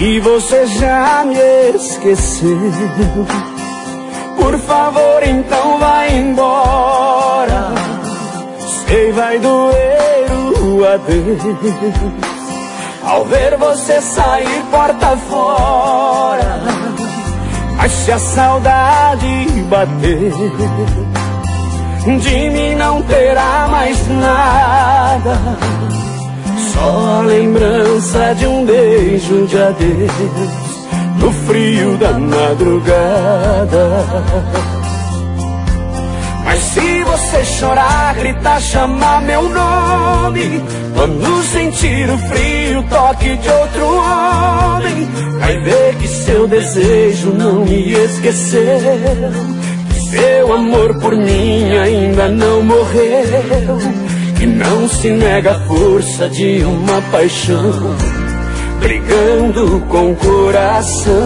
Se você já me esqueceu, por favor, então vai embora. Sei, vai doer o adeus ao ver você sair porta fora. Mas se a saudade bater, de mim não terá mais nada, só a lembrança de um beijo de adeus no frio da madrugada. Mas se você chorar, gritar, chamar meu nome, quando sentir o frio toque de outro homem, vai ver que seu desejo não me esqueceu, que seu amor por mim ainda não morreu, que não se nega a força de uma paixão brigando com o coração.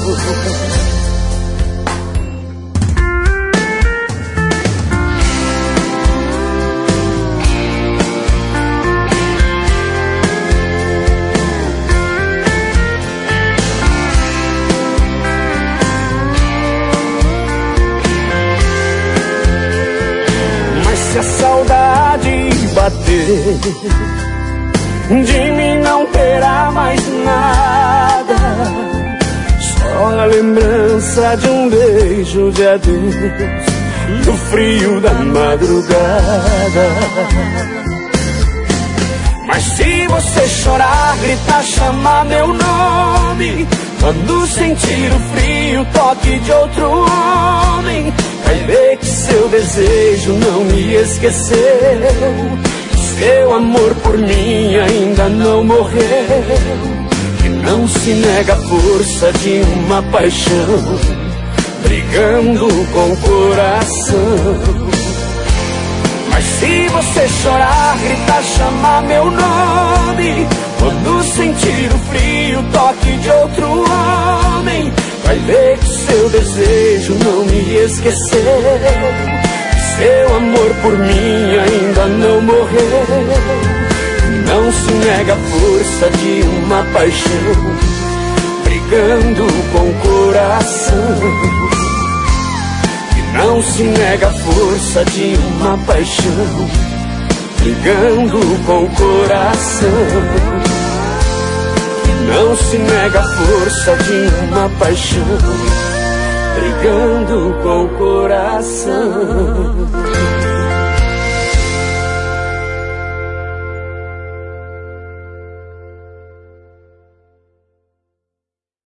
Mas se a saudade bater, de mim não terá mais nada, só a lembrança de um beijo de adeus no frio da madrugada. Mas se você chorar, gritar, chamar meu nome, quando sentir o frio toque de outro homem, vai ver que seu desejo não me esqueceu, seu amor por mim ainda não morreu, que não se nega a força de uma paixão brigando com o coração. Mas se você chorar, gritar, chamar meu nome, quando sentir o frio toque de outro homem, vai ver que seu desejo não me esqueceu, seu amor por mim ainda não morreu, não se nega a força de uma paixão brigando com o coração. Que não se nega a força de uma paixão brigando com o coração. Que não se nega a força de uma paixão brigando com o coração.